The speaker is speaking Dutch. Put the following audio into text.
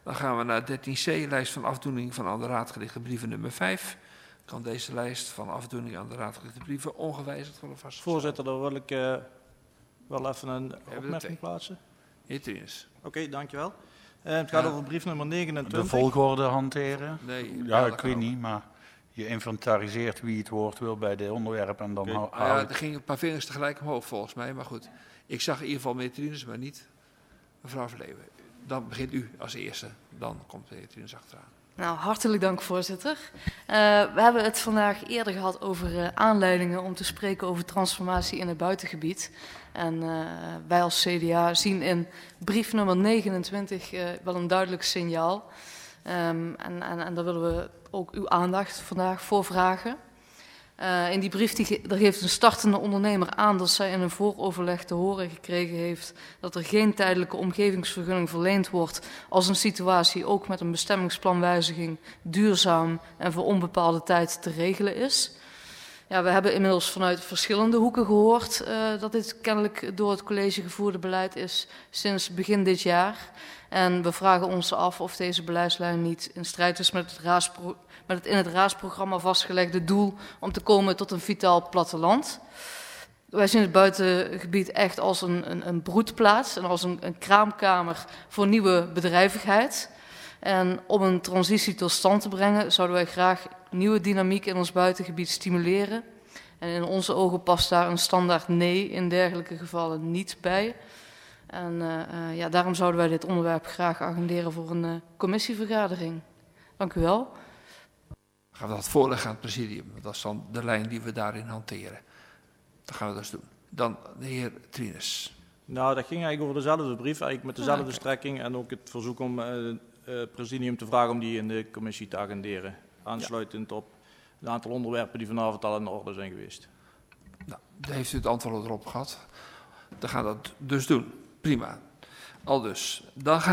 Dan gaan we naar 13c, lijst van afdoening van aan de raad gerichte brieven nummer 5. Kan deze lijst van afdoening aan de raad gerichte brieven ongewijzigd worden vastgesteld? Voorzitter, daar wil ik wel even een opmerking plaatsen. Heer Trines. Oké, dankjewel. Het gaat over brief nummer 29. De volgorde hanteren? Nee. Ja, ik weet niet, maar je inventariseert wie het woord wil bij de onderwerpen en dan er gingen een paar vingers tegelijk omhoog volgens mij, maar goed. Ik zag in ieder geval meneer Trines, maar niet mevrouw Verleeuwen. Dan begint u als eerste, dan komt de heer Trines achteraan. Nou, hartelijk dank, voorzitter. We hebben het vandaag eerder gehad over aanleidingen om te spreken over transformatie in het buitengebied. En wij als CDA zien in brief nummer 29 wel een duidelijk signaal. En daar willen we ook uw aandacht vandaag voor vragen. In die brief daar geeft een startende ondernemer aan dat zij in een vooroverleg te horen gekregen heeft dat er geen tijdelijke omgevingsvergunning verleend wordt als een situatie ook met een bestemmingsplanwijziging duurzaam en voor onbepaalde tijd te regelen is. Ja, we hebben inmiddels vanuit verschillende hoeken gehoord dat dit kennelijk door het college gevoerde beleid is sinds begin dit jaar. En we vragen ons af of deze beleidslijn niet in strijd is met het in het raadsprogramma vastgelegde doel om te komen tot een vitaal platteland. Wij zien het buitengebied echt als een broedplaats en als een kraamkamer voor nieuwe bedrijvigheid. En om een transitie tot stand te brengen zouden wij graag nieuwe dynamiek in ons buitengebied stimuleren. En in onze ogen past daar een standaard nee in dergelijke gevallen niet bij. En daarom zouden wij dit onderwerp graag agenderen voor een commissievergadering. Dank u wel. Gaan we dat voorleggen aan het presidium. Dat is dan de lijn die we daarin hanteren. Dat gaan we dus doen. Dan de heer Trines. Nou, dat ging eigenlijk over dezelfde brief, eigenlijk met dezelfde strekking. En ook het verzoek om het presidium te vragen om die in de commissie te agenderen. Aansluitend op een aantal onderwerpen die vanavond al in orde zijn geweest. Nou, daar heeft u het antwoord erop gehad. Dan gaan we dat dus doen. Prima. Al dus. Dan gaan